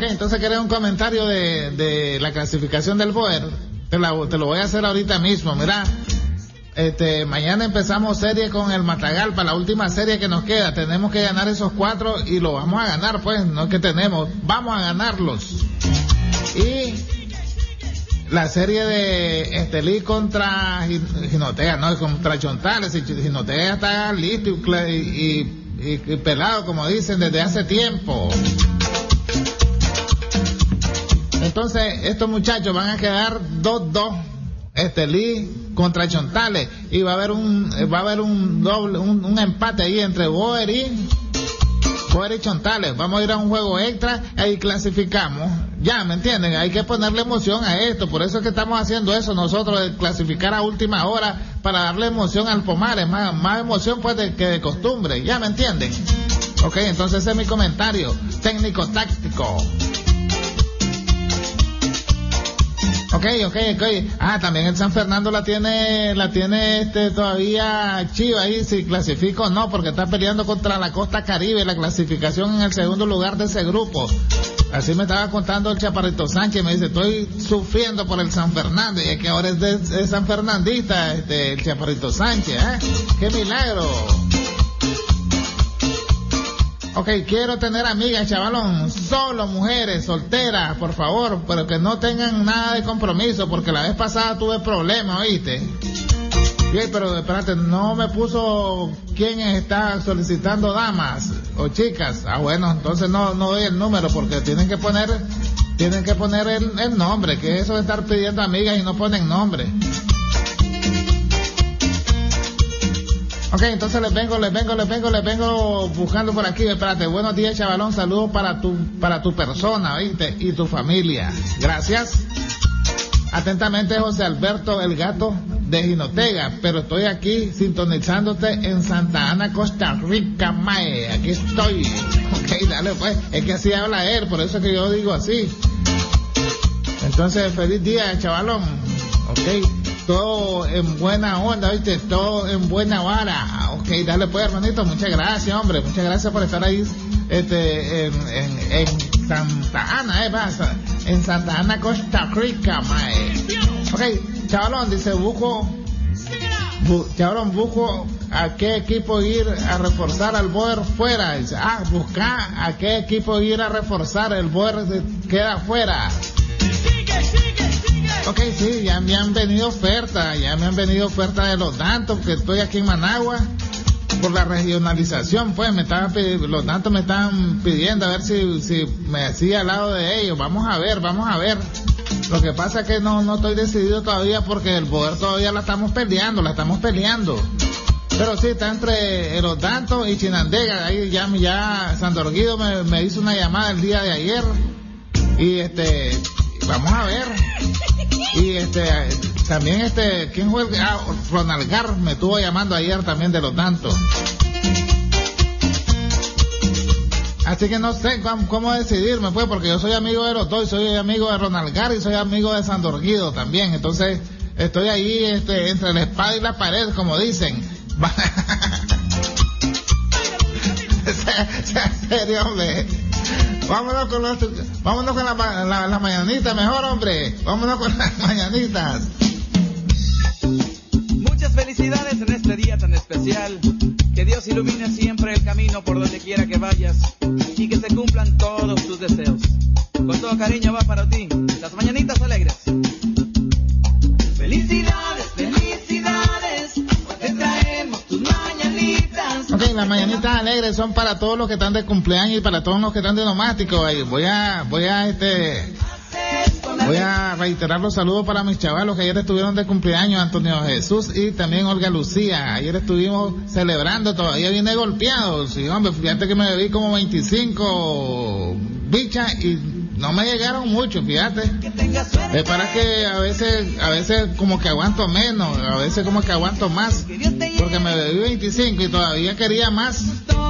Ok, entonces querés un comentario de, de la clasificación del Boer. Te, la, te lo voy a hacer ahorita mismo. Mira, este, mañana empezamos serie con el Matagalpa, la última serie que nos queda. Tenemos que ganar esos cuatro y lo vamos a ganar, pues, no es que tenemos, vamos a ganarlos. Y la serie de Estelí contra Jinotega, no, contra Chontales, y Jinotega está listo y, y, y, y pelado, como dicen, desde hace tiempo. Entonces, estos muchachos van a quedar dos dos, Estelí contra Chontales, y va a haber un, va a haber un doble, un, un empate ahí entre Boer y, Boer y Chontales. Vamos a ir a un juego extra, ahí clasificamos. Ya, ¿me entienden? Hay que ponerle emoción a esto, por eso es que estamos haciendo eso nosotros, de clasificar a última hora, para darle emoción al Pomares, más, más emoción pues de, que de costumbre, ¿ya me entienden? Ok, entonces ese es mi comentario, técnico-táctico. Ok, ok, ok. Ah, también el San Fernando la tiene, la tiene este todavía Chiva ahí, si clasifica o no, porque está peleando contra la Costa Caribe, la clasificación en el segundo lugar de ese grupo. Así me estaba contando el Chaparrito Sánchez, me dice, estoy sufriendo por el San Fernando, y es que ahora es de, de San Fernandista, este, el Chaparrito Sánchez, ¿eh? ¡Qué milagro! Ok, quiero tener amigas, chavalón, solo mujeres, solteras, por favor, pero que no tengan nada de compromiso, porque la vez pasada tuve problemas, ¿oíste? Bien, pero espérate, no me puso quién está solicitando damas o chicas. Ah, bueno, entonces no, no doy el número, porque tienen que poner, tienen que poner el, el nombre, que eso de estar pidiendo amigas y no ponen nombre. Ok, entonces les vengo, les vengo, les vengo, les vengo buscando por aquí. Espérate, buenos días, chavalón, saludos para tu, para tu persona, ¿oíste? Y tu familia. Gracias. Atentamente, José Alberto el Gato de Jinotega, pero estoy aquí sintonizándote en Santa Ana, Costa Rica, mae. Aquí estoy. Ok, dale pues, es que así habla él, por eso es que yo digo así. Entonces, feliz día, chavalón. Ok. Todo en buena onda, ¿viste? Todo en buena vara. Ok, dale pues, hermanito, muchas gracias, hombre, muchas gracias por estar ahí, este, en, en, en Santa Ana, eh, pasa, en Santa Ana, Costa Rica, mae. Ok, chavalón, dice, busco, bu, chavalón, busco a qué equipo ir a reforzar al Boer fuera. Dice, ah, busca a qué equipo ir a reforzar, el Boer queda fuera. Ok, sí, ya me han venido ofertas, ya me han venido ofertas de los Dantos, que estoy aquí en Managua, por la regionalización, pues, me estaban pidiendo, los Dantos me estaban pidiendo a ver si, si me hacía al lado de ellos. Vamos a ver, vamos a ver. Lo que pasa es que no, no estoy decidido todavía, porque el Boer todavía la estamos peleando, la estamos peleando. Pero sí, está entre los Dantos y Chinandega. Ahí ya, ya Sandorguido me, me hizo una llamada el día de ayer, y este, vamos a ver. Y este, también este, ¿quién fue el? Ah, Ronald Gar me estuvo llamando ayer también de los Dantos. Así que no sé cómo, cómo decidirme, pues, porque yo soy amigo de los dos, soy amigo de Ronald Gar y soy amigo de Sandorguido también. Entonces, estoy ahí, este, entre la espada y la pared, como dicen. Sea serio, hombre. Vámonos con los, vámonos con la, la, la mañanita mejor, hombre. Vámonos con las mañanitas. Muchas felicidades en este día tan especial. Que Dios ilumine siempre el camino por donde quiera que vayas, y que se cumplan todos tus deseos. Con todo cariño va para ti las mañanitas alegres. Felicidades, felicidades, te traemos tus mañanitas. Ok, las mañanitas alegres son para todos los que están de cumpleaños y para todos los que están de nomástico. Voy a, voy a, este, voy a reiterar los saludos para mis chavalos que ayer estuvieron de cumpleaños, Antonio Jesús y también Olga Lucía. Ayer estuvimos celebrando, todavía viene golpeado. Sí, hombre, fíjate que me bebí como veinticinco bichas y no me llegaron mucho, fíjate. Es para que a veces, a veces como que aguanto menos, a veces como que aguanto más, porque me bebí veinticinco y todavía quería más.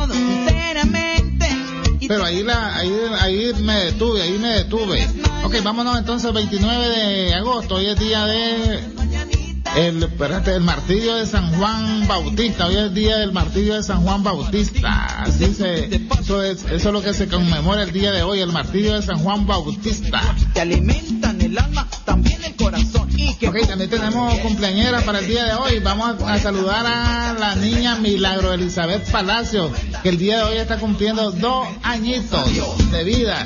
Pero ahí la, ahí, ahí me detuve, ahí me detuve. Ok, vámonos entonces, veintinueve de agosto, hoy es día de, el, espérate, el martirio de San Juan Bautista. Hoy es el día del martirio de San Juan Bautista. Así se, eso es, eso es lo que se conmemora el día de hoy, el martirio de San Juan Bautista. Te alimentan el alma, también el corazón. Y que ok, también tenemos cumpleañera para el día de hoy. Vamos a, a saludar a la niña Milagro Elizabeth Palacio, que el día de hoy está cumpliendo dos añitos de vida.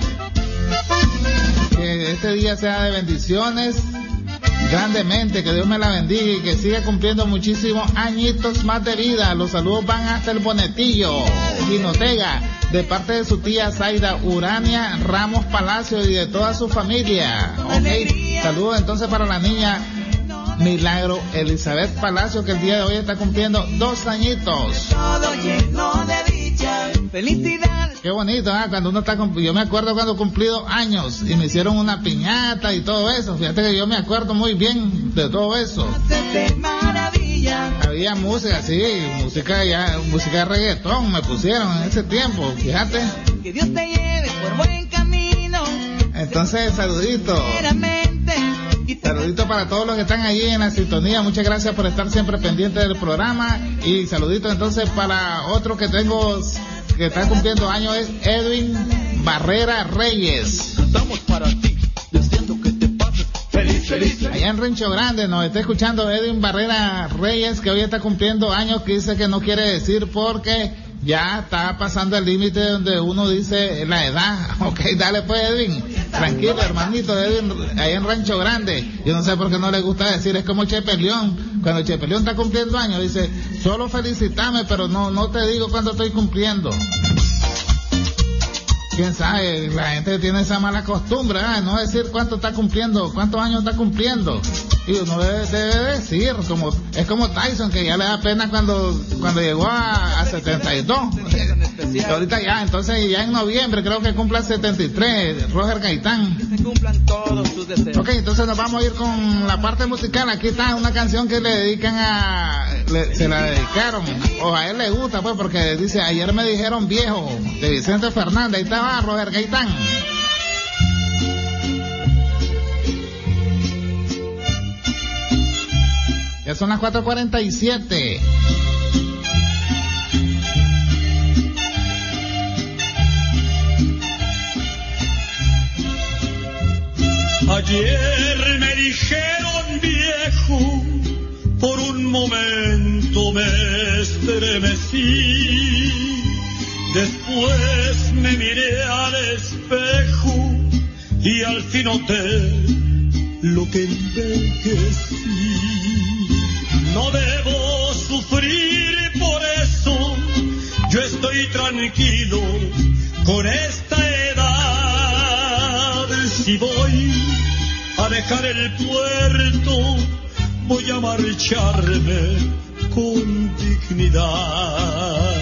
Que este día sea de bendiciones grandemente, que Dios me la bendiga y que siga cumpliendo muchísimos añitos más de vida. Los saludos van hasta el Bonetillo, Jinotega, de parte de su tía Zaida Urania Ramos Palacio y de toda su familia. Ok, saludos entonces para la niña Milagro Elizabeth Palacio, que el día de hoy está cumpliendo dos añitos. todo lleno de dicha, felicidad. Qué bonito, ¿eh? Cuando uno está, yo me acuerdo cuando cumplí dos años y me hicieron una piñata y todo eso. Fíjate que yo me acuerdo muy bien de todo eso. Había música, sí, música ya, música de reggaetón me pusieron en ese tiempo, fíjate. Que Dios te lleve por buen camino. Entonces, saludito. Saludito para todos los que están allí en la sintonía. Muchas gracias por estar siempre pendientes del programa. Y saludito entonces para otro que tengo que está cumpliendo años, es Edwin Barrera Reyes. Estamos para ti, deseando que te pases feliz, feliz. Allá en Rancho Grande nos está escuchando Edwin Barrera Reyes, que hoy está cumpliendo años, que dice que no quiere decir porque ya está pasando el límite donde uno dice la edad. Ok, dale pues, Edwin. Tranquilo, hermanito de Edwin, allá en Rancho Grande. Yo no sé por qué no le gusta decir, es como Chepe León. Cuando Chepe León está cumpliendo años, dice, solo felicitame, pero no, no te digo cuándo estoy cumpliendo. Quién sabe, la gente tiene esa mala costumbre, ¿eh? No decir cuánto está cumpliendo, cuántos años está cumpliendo. Y uno debe, debe decir, como es como Tyson, que ya le da pena cuando cuando llegó a, a setenta y dos. Y ahorita ya, entonces ya en noviembre creo que cumpla setenta y tres, Roger Gaitán. Que se cumplan todos tus deseos. Ok, entonces nos vamos a ir con la parte musical. Aquí está una canción que le dedican a... Le, se la dedicaron, o a él le gusta, pues, porque dice, ayer me dijeron viejo, de Vicente Fernández. Ahí estaba Roger Gaitán. Ya son las cuatro cuarenta y siete. Ayer me dijeron viejo, por un momento me estremecí, después me miré al espejo y al fin noté lo que envejecí. No debo sufrir por eso, yo estoy tranquilo con esta edad. Si voy a dejar el puerto, voy a marcharme con dignidad.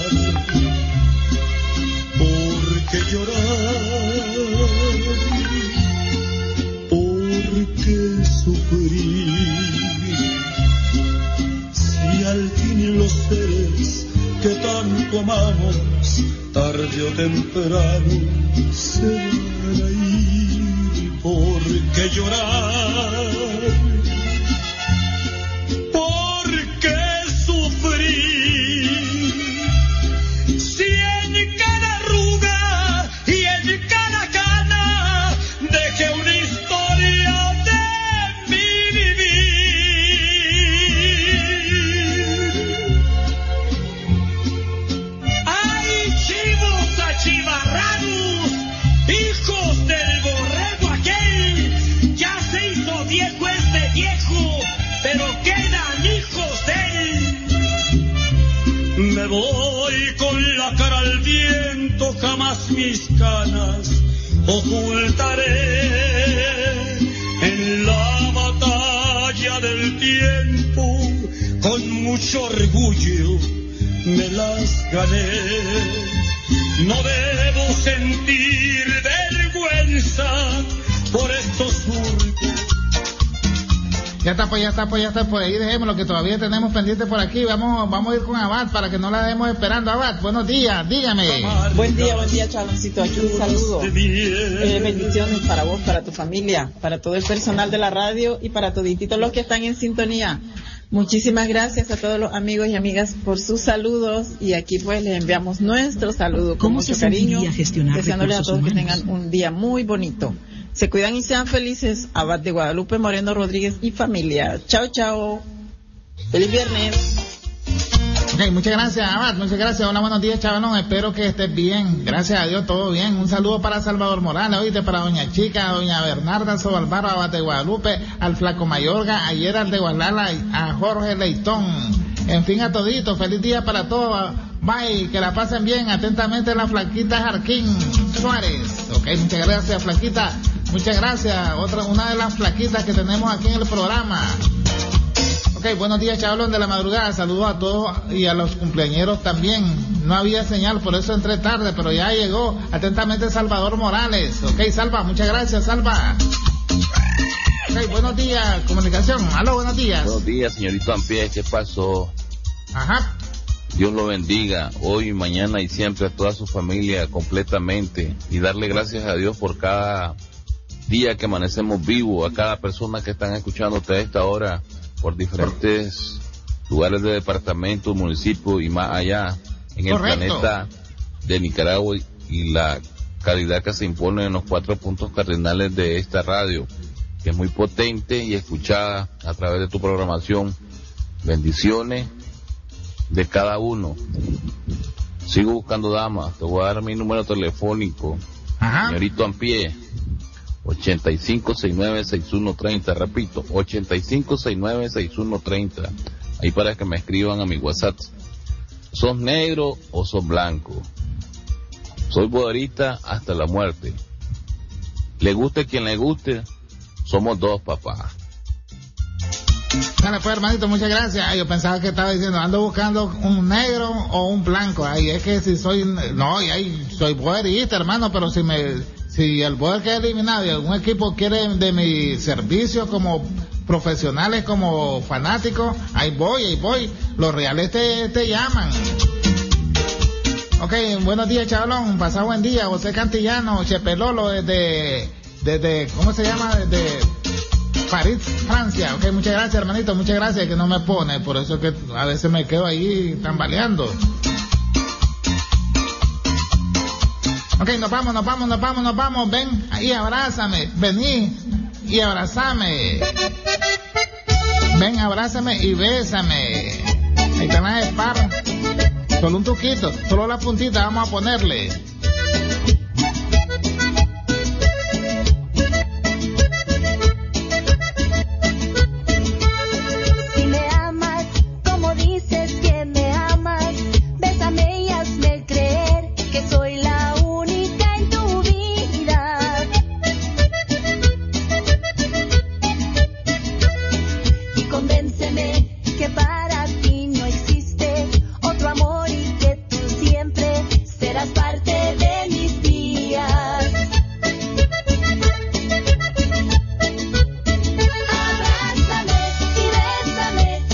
¿Por qué llorar? ¿Por qué sufrir? Si al fin los seres que tanto amamos, tarde o temprano se van a ir. ¿Por qué llorar? ¿Por qué sufrir? Si en cada arruga y en cada cana dejé una historia de mi vivir. ¡Ay, chivos achivarrados, hijos del borrego aquel! Ya se hizo viejo este viejo, pero quedan hijos de él. Me voy con la cara al viento, jamás mis canas ocultaré. En la batalla del tiempo, con mucho orgullo me las gané. No debo sentir vergüenza por estos surcos. Ya está, pues, ya está, pues, ya está, por ahí dejémoslo, que todavía tenemos pendiente por aquí. Vamos, vamos a ir con Abad para que no la dejemos esperando. Abad, buenos días, dígame. Buen día, buen día, Chaloncito. Aquí un saludo. Eh, bendiciones para vos, para tu familia, para todo el personal de la radio y para todititos los que están en sintonía. Muchísimas gracias a todos los amigos y amigas por sus saludos y aquí pues les enviamos nuestro saludo con mucho cariño, deseándoles a todos que tengan un día muy bonito. Se cuidan y sean felices. Abad de Guadalupe Moreno Rodríguez y familia. Chao, chao. Feliz viernes. Ok, muchas gracias, Abad, muchas gracias. Hola, buenos días, chavalón. Espero que estés bien. Gracias a Dios, todo bien. Un saludo para Salvador Morales, oíste, para Doña Chica, Doña Bernarda Sobalbaro, Abad de Guadalupe, al Flaco Mayorga, ayer al de Guadalajara, a Jorge Leitón. En fin, a todito. Feliz día para todos. Bye, que la pasen bien. Atentamente, la Flaquita Jarquín Suárez. Ok, muchas gracias, Flaquita. Muchas gracias. Otra, una de las flaquitas que tenemos aquí en el programa. Ok, buenos días, chavalón de la madrugada. Saludos a todos y a los cumpleañeros también. No había señal, por eso entré tarde, pero ya llegó. Atentamente, Salvador Morales. Ok, Salva, muchas gracias, Salva. Ok, buenos días, comunicación. Aló, buenos días. Buenos días, señorito Ampie, ¿qué pasó? Ajá. Dios lo bendiga hoy, mañana y siempre a toda su familia completamente y darle gracias a Dios por cada día que amanecemos vivos, a cada persona que están escuchándote a esta hora por diferentes lugares de departamento, municipio y más allá en el Correcto. Planeta de Nicaragua y la calidad que se impone en los cuatro puntos cardinales de esta radio, que es muy potente y escuchada a través de tu programación. Bendiciones de cada uno. Sigo buscando damas, te voy a dar mi número telefónico. Ajá. Señorito Ampie, ochenta y cinco sesenta y nueve sesenta y uno treinta, repito, ochenta y cinco sesenta y nueve sesenta y uno treinta, ahí para que me escriban a mi WhatsApp. ¿Sos negro o sos blanco? Soy boderita hasta la muerte. Le guste quien le guste, somos dos, papá. Dale pues, hermanito, muchas gracias. Ay, yo pensaba que estaba diciendo, ando buscando un negro o un blanco. Ay, es que si soy, no, y ahí soy boderista, hermano, pero si me, si el boder queda eliminado y algún equipo quiere de mi servicio como profesionales, como fanáticos, ahí voy, ahí voy. Los reales te, te llaman. Ok, buenos días, chavalón. Pasá buen día. José Cantillano, Chepelolo, desde, desde, ¿cómo se llama? Desde París, Francia. Ok, muchas gracias, hermanito, muchas gracias, que no me pone, por eso que a veces me quedo ahí tambaleando. Ok, nos vamos, nos vamos, nos vamos, nos vamos. Ven y abrázame, vení y abrázame. Ven, abrázame y bésame. Ahí están las esparras. Solo un truquito, solo la puntita vamos a ponerle. Que para